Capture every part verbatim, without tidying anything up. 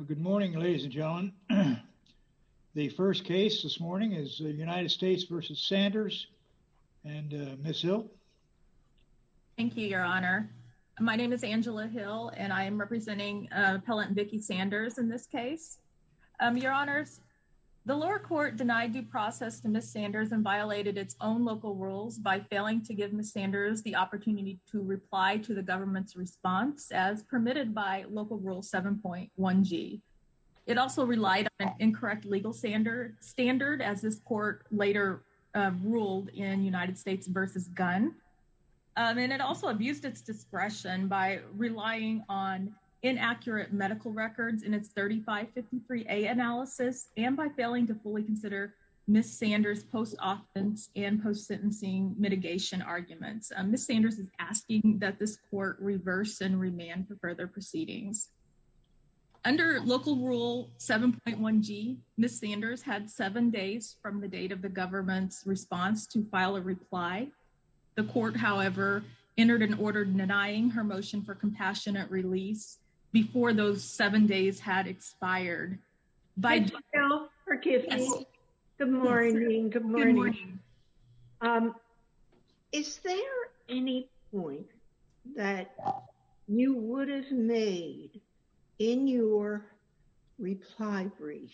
Good morning, ladies and gentlemen. The first case this morning is uh, United States versus Sanders. And uh, Miz Hill. Thank you, Your Honor. My name is Angela Hill, and I am representing uh, Appellant Vicki Sanders in this case. Um, Your Honors, the lower court denied due process to Miz Sanders and violated its own local rules by failing to give Miz Sanders the opportunity to reply to the government's response as permitted by Local Rule seven point one G. It also relied on an incorrect legal standard, standard as this court later uh, ruled in United States versus Gunn. Um, and it also abused its discretion by relying on inaccurate medical records in its thirty-five fifty-three A analysis and by failing to fully consider Miz Sanders' post-offense and post-sentencing mitigation arguments. Um, Miz Sanders is asking that this court reverse and remand for further proceedings. Under Local Rule seven point one G, Miz Sanders had seven days from the date of the government's response to file a reply. The court, however, entered an order denying her motion for compassionate release before those seven days had expired. By Miz Hill, forgive yes. me. Good morning. Yes. Good morning. Good morning. Um, is there any point that you would have made in your reply brief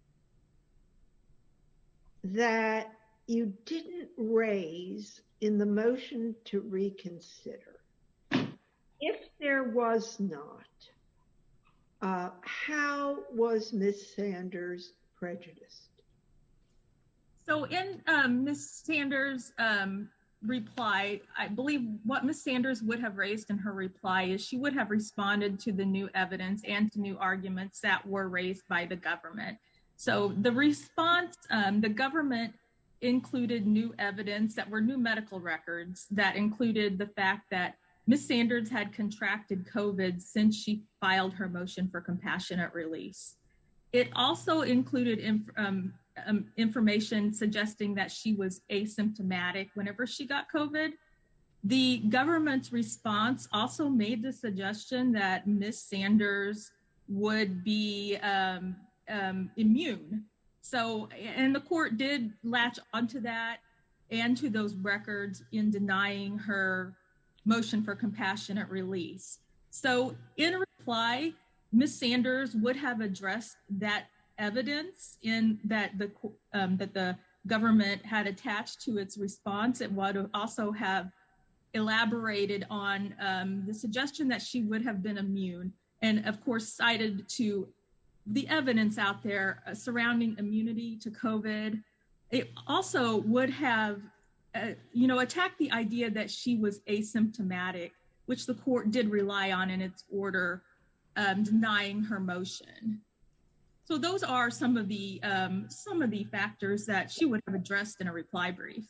that you didn't raise in the motion to reconsider? If there was not, uh, how was Miz Sanders prejudiced? So in um, Miz Sanders' um, reply, I believe what Miz Sanders would have raised in her reply is she would have responded to the new evidence and to new arguments that were raised by the government. So the response, um, the government included new evidence that were new medical records that included the fact that Miz Sanders had contracted COVID since she filed her motion for compassionate release. It also included inf- um, um, information suggesting that she was asymptomatic whenever she got COVID. The government's response also made the suggestion that Miz Sanders would be um, um, immune. So, and the court did latch onto that and to those records in denying her motion for compassionate release. So in reply, Miz Sanders would have addressed that evidence in that the um, that the government had attached to its response. It would also have elaborated on um, the suggestion that she would have been immune, and of course cited to the evidence out there uh, surrounding immunity to COVID. It also would have, uh, you know, attacked the idea that she was asymptomatic, which the court did rely on in its order um, denying her motion. So those are some of the um, some of the factors that she would have addressed in a reply brief.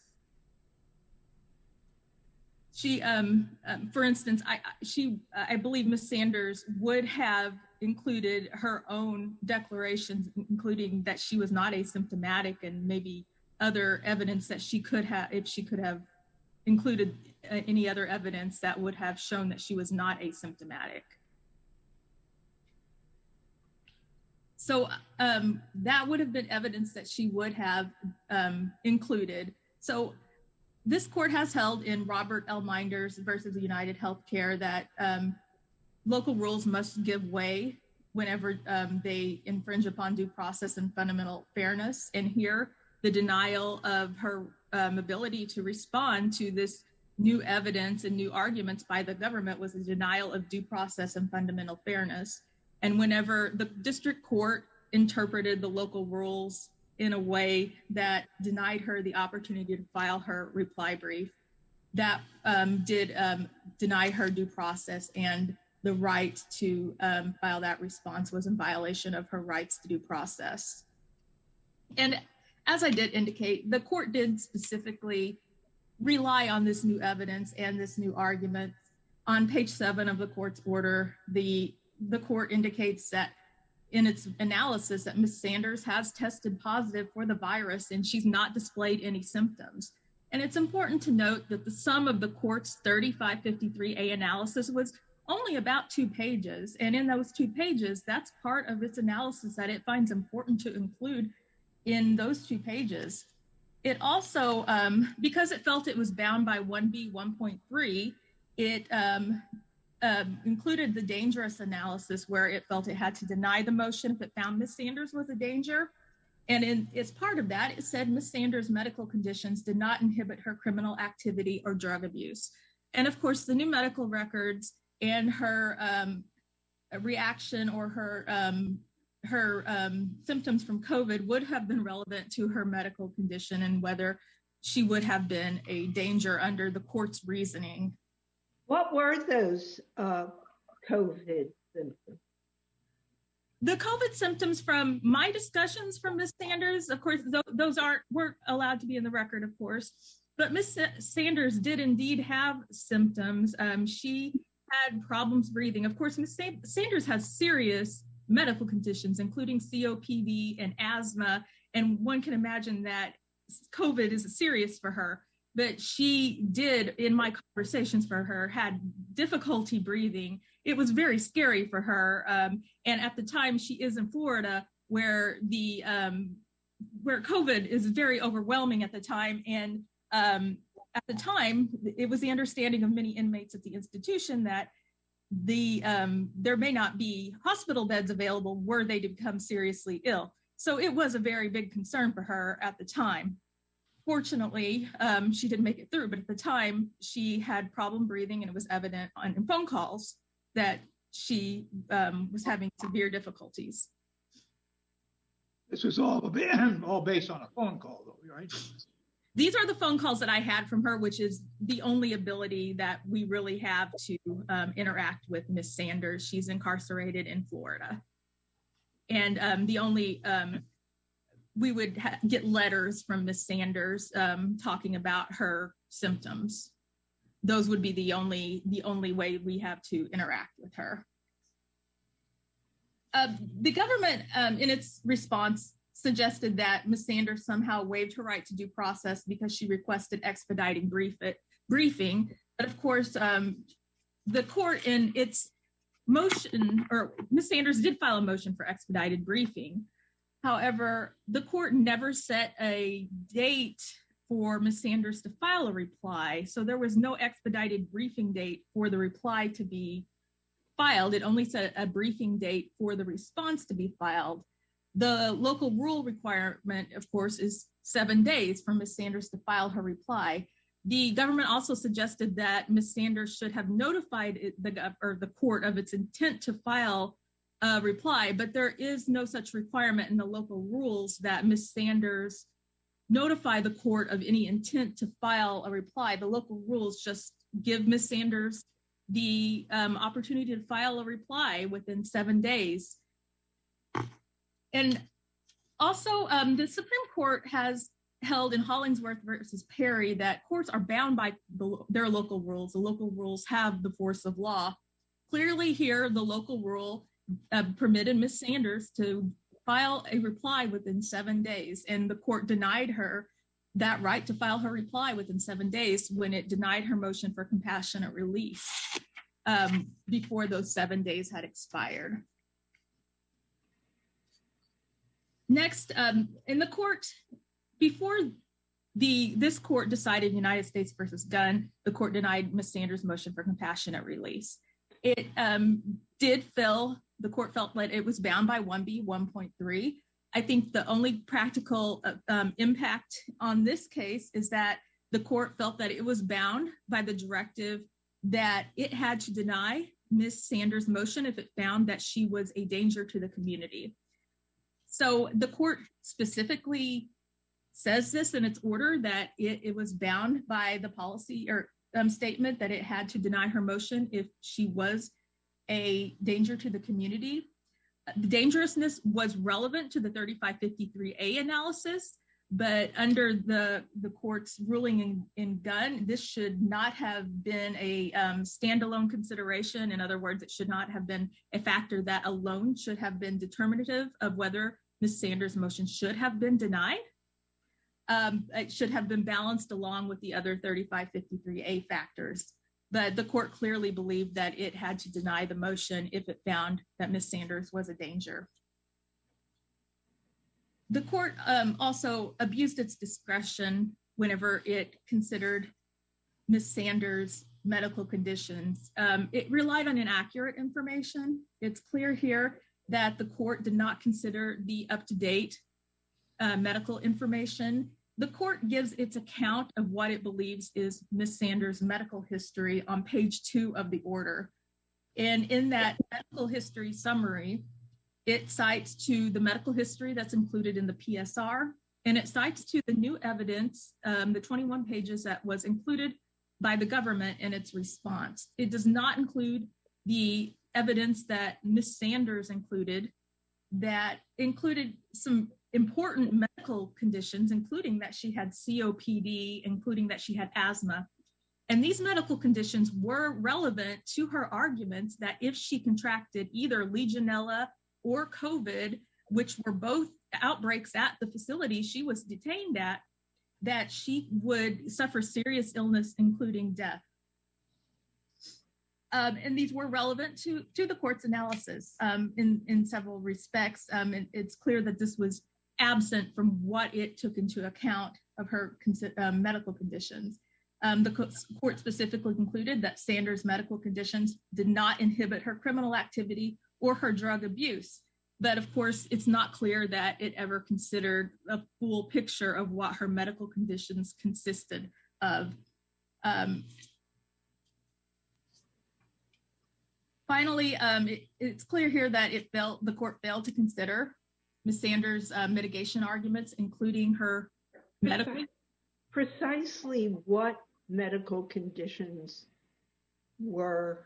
She, um, um, for instance, I she I believe Miz Sanders would have included her own declarations, including that she was not asymptomatic, and maybe other evidence that she could have, if she could have included uh, any other evidence that would have shown that she was not asymptomatic. So um, that would have been evidence that she would have um, included. So this court has held in Robert L. Minders versus United Healthcare that um, local rules must give way whenever um, they infringe upon due process and fundamental fairness. And here, the denial of her um, ability to respond to this new evidence and new arguments by the government was a denial of due process and fundamental fairness. And whenever the district court interpreted the local rules in a way that denied her the opportunity to file her reply brief, that um, did um, deny her due process, and the right to um, file that response was in violation of her rights to due process. And as I did indicate, the court did specifically rely on this new evidence and this new argument. On page seven of the court's order, the the court indicates that in its analysis that Miz Sanders has tested positive for the virus and she's not displayed any symptoms. And it's important to note that the sum of the court's thirty-five fifty-three A analysis was only about two pages. And in those two pages, that's part of its analysis that it finds important to include in those two pages. It also, um, because it felt it was bound by one B one point three, it um, uh, included the dangerous analysis where it felt it had to deny the motion if it found Miz Sanders was a danger. And in, as part of that, it said Miz Sanders' medical conditions did not inhibit her criminal activity or drug abuse. And of course, the new medical records and her um, reaction or her um, her um, symptoms from COVID would have been relevant to her medical condition and whether she would have been a danger under the court's reasoning. What were those uh, COVID symptoms? The COVID symptoms from my discussions from Miz Sanders, of course, th- those aren't weren't allowed to be in the record, of course, but Miz Sanders did indeed have symptoms. Um, she had problems breathing. Of course, Miz Sanders has serious medical conditions, including C O P D and asthma, and one can imagine that COVID is serious for her. But she did, in my conversations for her, had difficulty breathing. It was very scary for her. Um, and at the time, she is in Florida, where the um, where COVID is very overwhelming at the time. And um, at the time, it was the understanding of many inmates at the institution that the um, there may not be hospital beds available were they to become seriously ill. So it was a very big concern for her at the time. Fortunately, um, she didn't make it through, but at the time she had problem breathing, and it was evident on phone calls that she um, was having severe difficulties. This was all, all based on a phone call, though, right? These are the phone calls that I had from her, which is the only ability that we really have to um, interact with Miz Sanders. She's incarcerated in Florida. And um, the only, um, we would ha- get letters from Miz Sanders um, talking about her symptoms. Those would be the only, the only way we have to interact with her. Uh, the government, um, in its response, suggested that Miz Sanders somehow waived her right to due process because she requested expediting brief it, briefing. But of course, um, the court in its motion, or Miz Sanders did file a motion for expedited briefing. However, the court never set a date for Miz Sanders to file a reply. So there was no expedited briefing date for the reply to be filed. It only set a briefing date for the response to be filed. The local rule requirement, of course, is seven days for Miz Sanders to file her reply. The government also suggested that Miz Sanders should have notified it, the, or the court of its intent to file a reply, but there is no such requirement in the local rules that Miz Sanders notify the court of any intent to file a reply. The local rules just give Miz Sanders the um, opportunity to file a reply within seven days. And also, um, the Supreme Court has held in Hollingsworth versus Perry that courts are bound by the, their local rules. The local rules have the force of law. Clearly here, the local rule uh, permitted Miz Sanders to file a reply within seven days, and the court denied her that right to file her reply within seven days when it denied her motion for compassionate release um, before those seven days had expired. Next, um, in the court, before the this court decided United States versus Gunn, the court denied Miz Sanders' motion for compassionate release. It um, did fill, the court felt that it was bound by one B one point three. I think the only practical um, impact on this case is that the court felt that it was bound by the directive that it had to deny Miz Sanders' motion if it found that she was a danger to the community. So the court specifically says this in its order that it, it was bound by the policy or um, statement that it had to deny her motion if she was a danger to the community. The dangerousness was relevant to the thirty-five fifty-three A analysis, but under the, the court's ruling in, in Gunn, this should not have been a um, standalone consideration. In other words, it should not have been a factor that alone should have been determinative of whether Miz Sanders' motion should have been denied. Um, it should have been balanced along with the other thirty-five fifty-three A factors. but the court clearly believed that it had to deny the motion if it found that Miz Sanders was a danger. The court um, also abused its discretion whenever it considered Miz Sanders' medical conditions. Um, it relied on inaccurate information. It's clear here that the court did not consider the up-to-date uh, medical information. The court gives its account of what it believes is Miz Sanders' medical history on page two of the order. And in that medical history summary, it cites to the medical history that's included in the P S R, and it cites to the new evidence, um, the twenty-one pages that was included by the government in its response. It does not include the evidence that Miz Sanders included that included some important medical conditions, including that she had C O P D, including that she had asthma. And these medical conditions were relevant to her arguments that if she contracted either Legionella or COVID, which were both outbreaks at the facility she was detained at, that she would suffer serious illness, including death. Um, and these were relevant to, to the court's analysis um, in, in several respects. Um, and it's clear that this was absent from what it took into account of her um, medical conditions. Um, the court specifically concluded that Sanders' medical conditions did not inhibit her criminal activity or her drug abuse. But of course, it's not clear that it ever considered a full picture of what her medical conditions consisted of. Um, finally, um, it, it's clear here that it failed, the court failed to consider Miz Sanders' uh, mitigation arguments, including her medical. Precisely what medical conditions were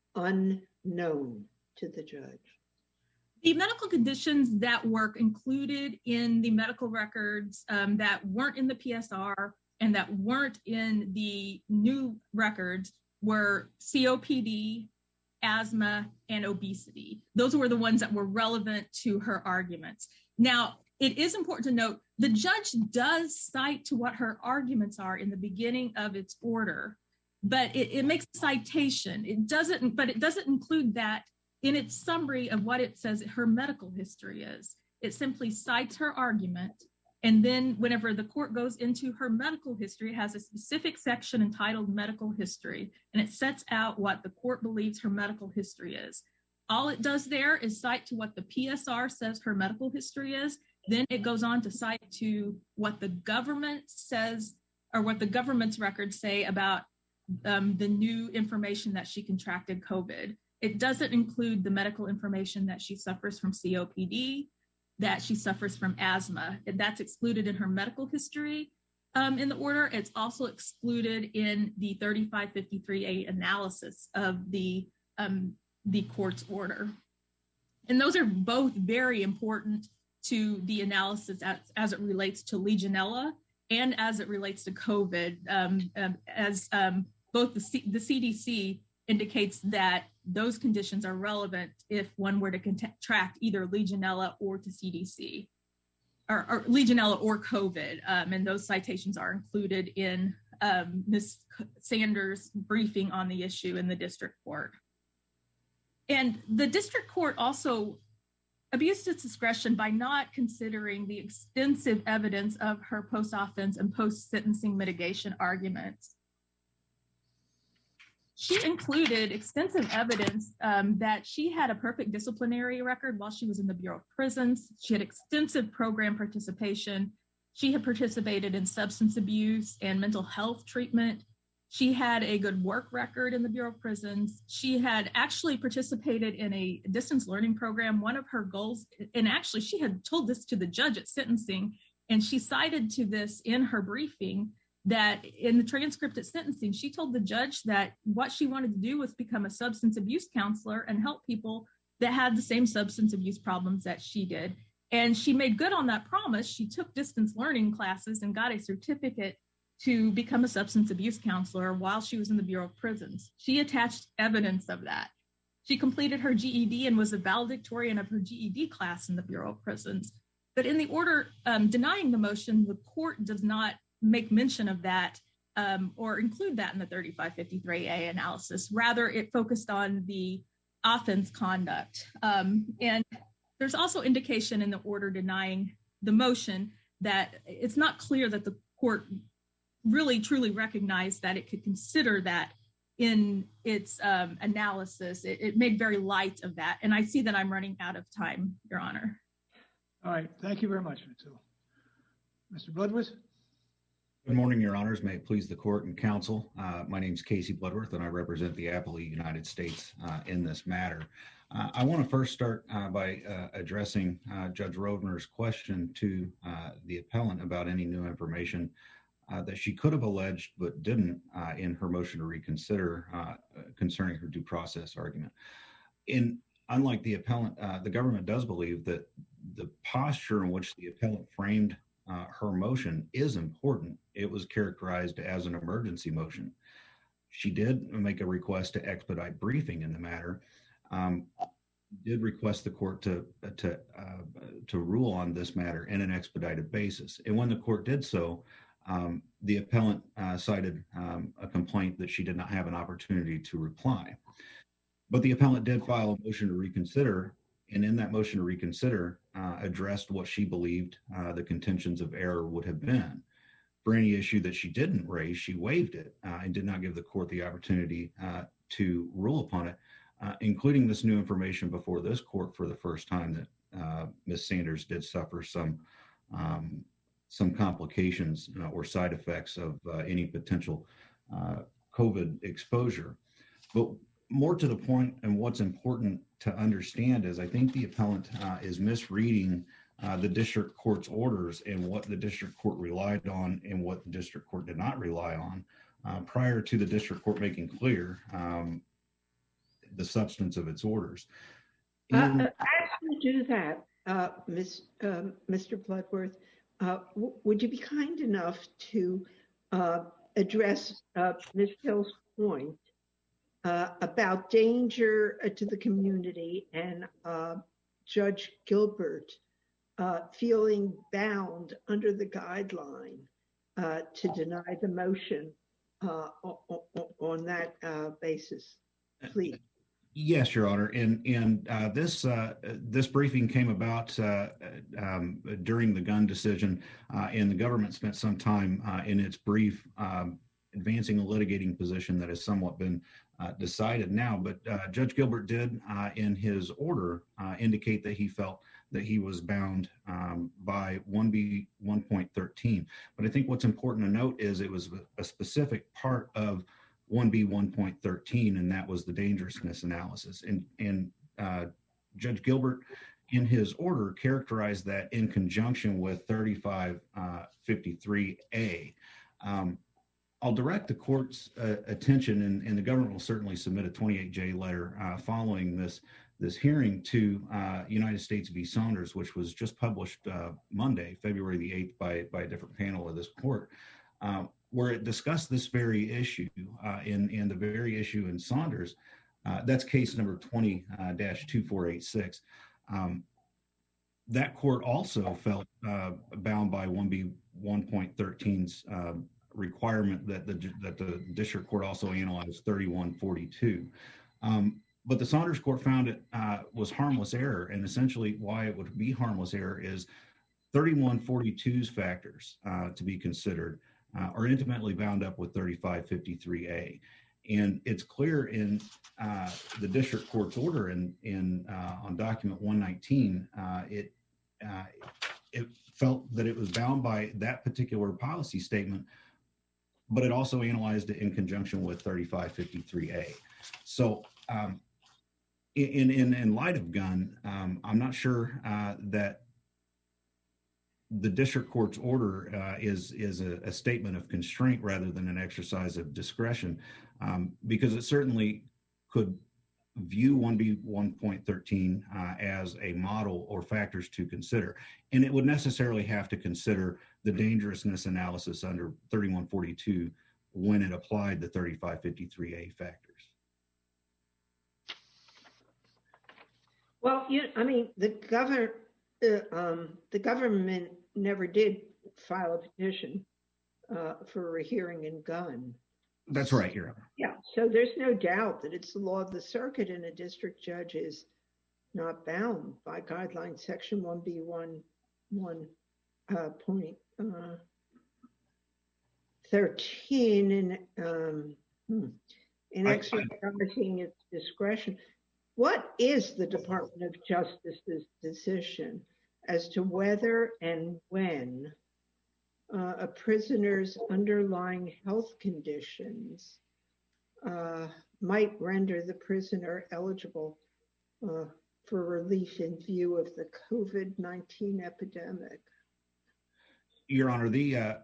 unknown to the judge? The medical conditions that were included in the medical records um, that weren't in the P S R and that weren't in the new records were C O P D, asthma, and obesity. Those were the ones that were relevant to her arguments. Now, it is important to note the judge does cite to what her arguments are in the beginning of its order, but it, it makes a citation. It doesn't, but it doesn't include that in its summary of what it says her medical history is. It simply cites her argument. And then whenever the court goes into her medical history, it has a specific section entitled medical history, and it sets out what the court believes her medical history is. All it does there is cite to what the P S R says her medical history is. Then it goes on to cite to what the government says, or what the government's records say about um, the new information that she contracted COVID. It doesn't include the medical information that she suffers from C O P D, that she suffers from asthma. That's excluded in her medical history um, in the order. It's also excluded in the thirty-five fifty-three A analysis of the, um, the court's order. And those are both very important to the analysis as, as it relates to Legionella and as it relates to COVID, um, um, as um, both the, C- the C D C indicates that those conditions are relevant if one were to contract either Legionella or to C D C, or, or Legionella or COVID. Um, and those citations are included in um, Miz Sanders' briefing on the issue in the district court. And the district court also abused its discretion by not considering the extensive evidence of her post-offense and post-sentencing mitigation arguments. She included extensive evidence um, that she had a perfect disciplinary record while she was in the Bureau of Prisons. She had extensive program participation. She had participated in substance abuse and mental health treatment. She had a good work record in the Bureau of Prisons. She had actually participated in a distance learning program. One of her goals, and actually she had told this to the judge at sentencing, and she cited to this in her briefing, that in the transcript at sentencing, she told the judge that what she wanted to do was become a substance abuse counselor and help people that had the same substance abuse problems that she did. And she made good on that promise. She took distance learning classes and got a certificate to become a substance abuse counselor while she was in the Bureau of Prisons. She attached evidence of that. She completed her G E D and was a valedictorian of her G E D class in the Bureau of Prisons. But in the order um, denying the motion, the court does not make mention of that um, or include that in the thirty-five fifty-three A analysis. Rather, it focused on the offense conduct. Um, and there's also indication in the order denying the motion that it's not clear that the court really truly recognized that it could consider that in its um, analysis. It, it made very light of that. And I see that I'm running out of time, Your Honor. All right. Thank you very much, Miz Hill. Mister Bloodworth? Good morning, Your Honors. May it please the court and counsel. Uh, my name is Casey Bloodworth, and I represent the Appellee United States uh, in this matter. Uh, I want to first start uh, by uh, addressing uh, Judge Rovner's question to uh, the appellant about any new information uh, that she could have alleged but didn't uh, in her motion to reconsider uh, concerning her due process argument. In unlike the appellant, uh, the government does believe that the posture in which the appellant framed uh, her motion is important. It was characterized as an emergency motion. She did make a request to expedite briefing in the matter. Um, did request the court to to uh, to rule on this matter in an expedited basis. And when the court did so, um, the appellant uh, cited um, a complaint that she did not have an opportunity to reply. But the appellant did file a motion to reconsider, and in that motion to reconsider, uh, addressed what she believed uh, the contentions of error would have been. For any issue that she didn't raise, she waived it uh, and did not give the court the opportunity uh, to rule upon it, uh, including this new information before this court for the first time that uh, Miz Sanders did suffer some um, some complications uh, or side effects of uh, any potential uh, COVID exposure. But more to the point, and what's important to understand is I think the appellant uh, is misreading uh, the district court's orders and what the district court relied on and what the district court did not rely on uh, prior to the district court making clear um, the substance of its orders. In- uh, as you do that, uh, Miz, um, Mister Bloodworth, uh, w- would you be kind enough to uh, address uh, Miz Hill's point Uh, about danger uh, to the community and uh, Judge Gilbert uh, feeling bound under the guideline uh, to deny the motion uh, on, on that uh, basis, please? Yes, Your Honor, and and uh, this uh, this briefing came about uh, um, during the gun decision, uh, and the government spent some time uh, in its brief um, advancing a litigating position that has somewhat been Uh, decided now, but uh, Judge Gilbert did uh, in his order uh, indicate that he felt that he was bound um, by one B one point thirteen. But I think what's important to note is it was a specific part of one B one point thirteen, and that was the dangerousness analysis. And, and uh, Judge Gilbert in his order characterized that in conjunction with thirty-five fifty-three A. Um, I'll direct the court's uh, attention, and, and the government will certainly submit a twenty-eight J letter uh, following this this hearing to uh, United States v. Saunders, which was just published uh, Monday, February the eighth, by, by a different panel of this court, uh, where it discussed this very issue uh, in, in the very issue in Saunders. Uh, that's case number twenty dash two four eight six. Um, that court also felt uh, bound by one B one point thirteen's uh, requirement that the that the district court also analyzed thirty-one forty-two. Um, but the Saunders court found it uh, was harmless error, and essentially why it would be harmless error is thirty-one forty-two's factors uh, to be considered uh, are intimately bound up with thirty-five fifty-three A. And it's clear in uh, the district court's order in, in uh, on document one nineteen, uh, it, uh, it felt that it was bound by that particular policy statement, but it also analyzed it in conjunction with thirty-five fifty-three A. So um, in, in, in light of Gunn, um, I'm not sure uh, that the district court's order uh, is, is a, a statement of constraint rather than an exercise of discretion, um, because it certainly could view one B one point thirteen uh, as a model or factors to consider. And it would necessarily have to consider the dangerousness analysis under thirty-one forty-two when it applied the thirty-five fifty-three A factors. Well, you, I mean, the governor, uh, um, the government never did file a petition uh, for a hearing in Gunn. That's right, Your Honor. Yeah, so there's no doubt that it's the law of the circuit, and a district judge is not bound by guideline section one B one one uh, point uh, thirteen in um, hmm, in I- exercising its discretion. What is the Department of Justice's decision as to whether and when uh, a prisoner's underlying health conditions uh, might render the prisoner eligible uh, for relief in view of the COVID nineteen epidemic? Your Honor, the uh,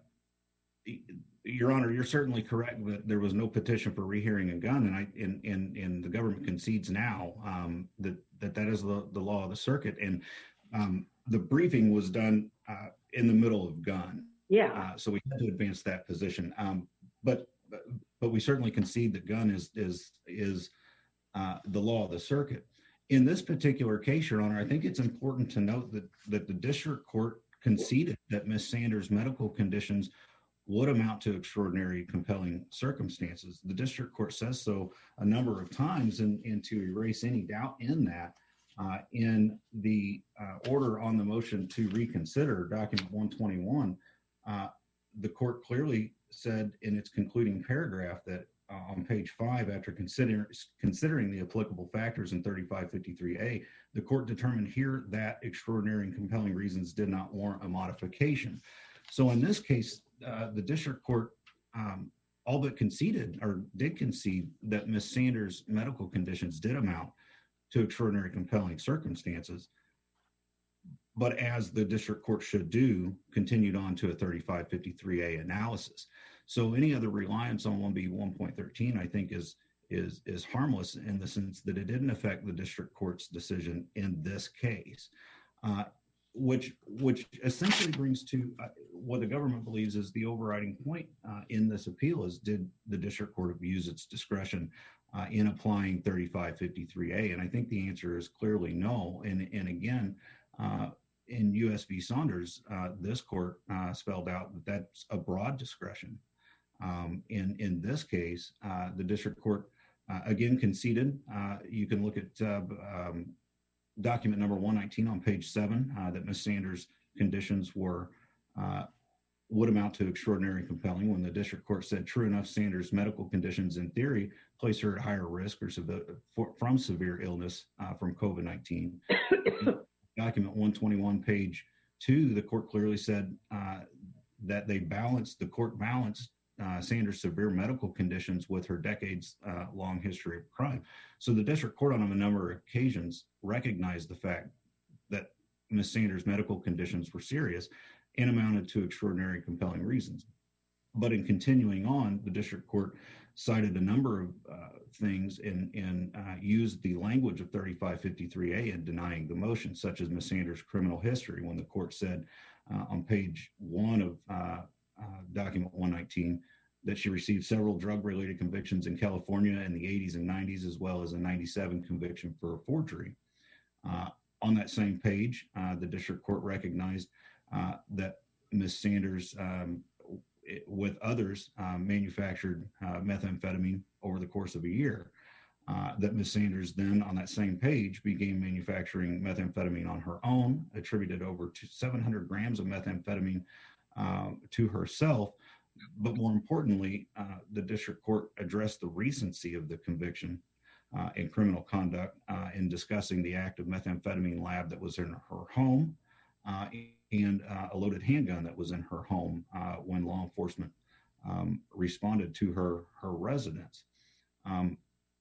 Your Honor, you're certainly correct that there was no petition for rehearing in Gunn, and I and and, and the government concedes now um, that that that is the, the law of the circuit, and um, the briefing was done uh, in the middle of Gunn. Yeah. Uh, so we had to advance that position, um, but but we certainly concede that Gunn is is is uh, the law of the circuit. In this particular case, Your Honor, I think it's important to note that that the district court conceded that Miz Sanders' medical conditions would amount to extraordinary compelling circumstances. The district court says so a number of times, and, and to erase any doubt in that, uh, in the uh, order on the motion to reconsider, document one twenty-one, uh, the court clearly said in its concluding paragraph that uh, on page five, after consider, considering the applicable factors in thirty-five fifty-three A, the court determined here that extraordinary and compelling reasons did not warrant a modification. So in this case, uh, the district court um, all but conceded or did concede that Miz Sanders' medical conditions did amount to extraordinary compelling circumstances, but as the district court should do, continued on to a thirty-five fifty-three A analysis. So any other reliance on one B one point thirteen, I think, is is is harmless in the sense that it didn't affect the district court's decision in this case, uh, which which essentially brings to uh, what the government believes is the overriding point uh, in this appeal is, did the district court abuse its discretion uh, in applying thirty-five fifty-three A? And I think the answer is clearly no. And, and again, uh, in U S v. Saunders, uh, this court uh, spelled out that that's a broad discretion. Um, in, in this case, uh, the district court uh, again conceded. Uh, you can look at uh, um, document number one nineteen on page seven, uh, that Miz Sanders' conditions were uh, would amount to extraordinary and compelling, when the district court said, true enough, Sanders' medical conditions in theory place her at higher risk or severe, for, from severe illness uh, from COVID nineteen. Document one twenty-one, page two, the court clearly said uh, that they balanced, the court balanced uh, Sanders' severe medical conditions with her decades uh, long history of crime. So the district court on a number of occasions recognized the fact that Miz Sanders' medical conditions were serious and amounted to extraordinary and compelling reasons. But in continuing on, the district court cited a number of uh, things and, and uh, used the language of thirty-five fifty-three A in denying the motion, such as Miz Sanders' criminal history, when the court said uh, on page one of uh, uh, document one nineteen that she received several drug-related convictions in California in the eighties and nineties, as well as a ninety-seven conviction for forgery. Uh, on that same page, uh, the district court recognized uh, that Miz Sanders, um, it, with others, uh, manufactured uh, methamphetamine over the course of a year. Uh, that Miz Sanders then, on that same page, began manufacturing methamphetamine on her own, attributed over to seven hundred grams of methamphetamine uh, to herself. But more importantly, uh, the district court addressed the recency of the conviction uh, in criminal conduct uh, in discussing the active methamphetamine lab that was in her home uh, and uh, a loaded handgun that was in her home uh, when law enforcement um, responded to her, her residence. Um,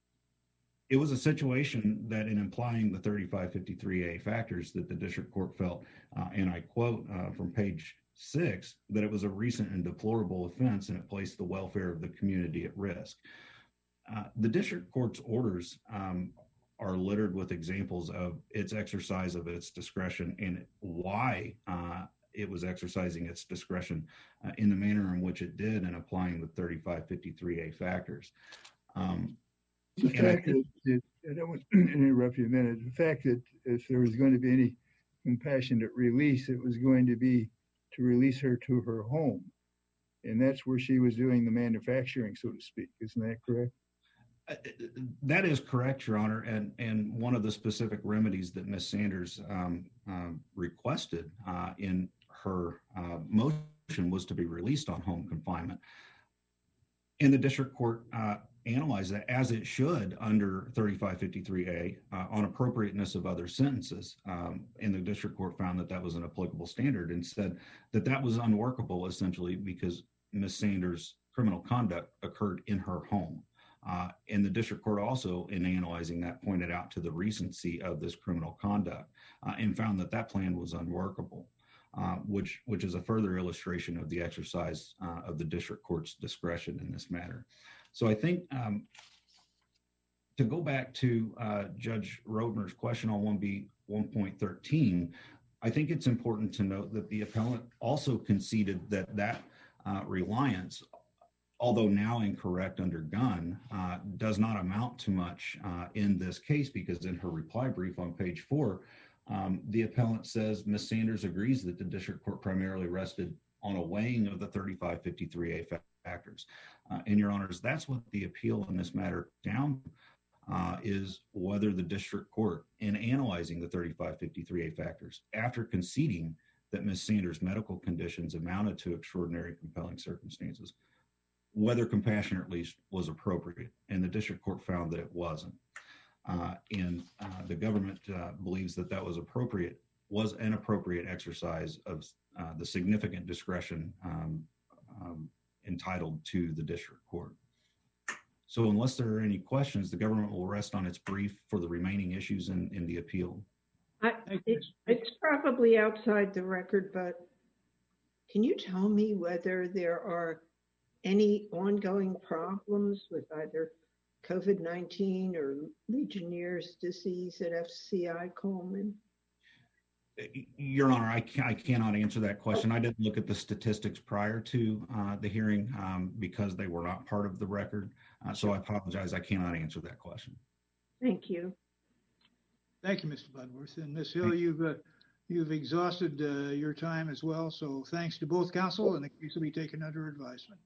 it was a situation that, in implying the thirty-five fifty-three A factors, that the district court felt, uh, and I quote uh, from page six, that it was a recent and deplorable offense and it placed the welfare of the community at risk. Uh, the district court's orders um, are littered with examples of its exercise of its discretion and why uh, it was exercising its discretion uh, in the manner in which it did in applying the thirty-five fifty-three A factors. Um, the fact I, that, that, I don't want to interrupt you a minute. The fact that if there was going to be any compassionate release, it was going to be to release her to her home. and that's where she was doing the manufacturing, so to speak. Isn't that correct? Uh, That is correct, Your Honor. And, and one of the specific remedies that Miz Sanders um, uh, requested uh, in her uh, motion was to be released on home confinement. And the district court uh, analyzed that, as it should under thirty-five fifty-three A, uh, on appropriateness of other sentences. Um, and the district court found that that was an applicable standard and said that that was unworkable, essentially, because Miz Sanders' criminal conduct occurred in her home. Uh, and the district court also, in analyzing that, pointed out to the recency of this criminal conduct uh, and found that that plan was unworkable, uh, which which is a further illustration of the exercise uh, of the district court's discretion in this matter. So I think um, to go back to uh, Judge Rodner's question on one B one point thirteen, I think it's important to note that the appellant also conceded that that uh, reliance, although now incorrect under Gunn, uh, does not amount to much uh, in this case, because in her reply brief on page four, um, the appellant says Miz Sanders agrees that the district court primarily rested on a weighing of the thirty-five fifty-three A factors. Uh, and Your Honors, that's what the appeal in this matter down uh, is whether the district court, in analyzing the thirty-five fifty-three A factors, after conceding that Miz Sanders' medical conditions amounted to extraordinary compelling circumstances, whether compassionate release was appropriate. And the district court found that it wasn't. Uh, and uh, the government uh, believes that that was appropriate, was an appropriate exercise of uh, the significant discretion um, um, entitled to the district court. So unless there are any questions, the government will rest on its brief for the remaining issues in, in the appeal. I, it, it's probably outside the record, but can you tell me whether there are any ongoing problems with either COVID nineteen or Legionnaire's disease at F C I Coleman? Your Honor, I, can, I cannot answer that question. I didn't look at the statistics prior to uh, the hearing um, because they were not part of the record. Uh, so I apologize. I cannot answer that question. Thank you. Thank you, Mister Bloodworth. And Miz Hill, you've uh, you've exhausted uh, your time as well. So thanks to both counsel, and the case will be taken under advisement.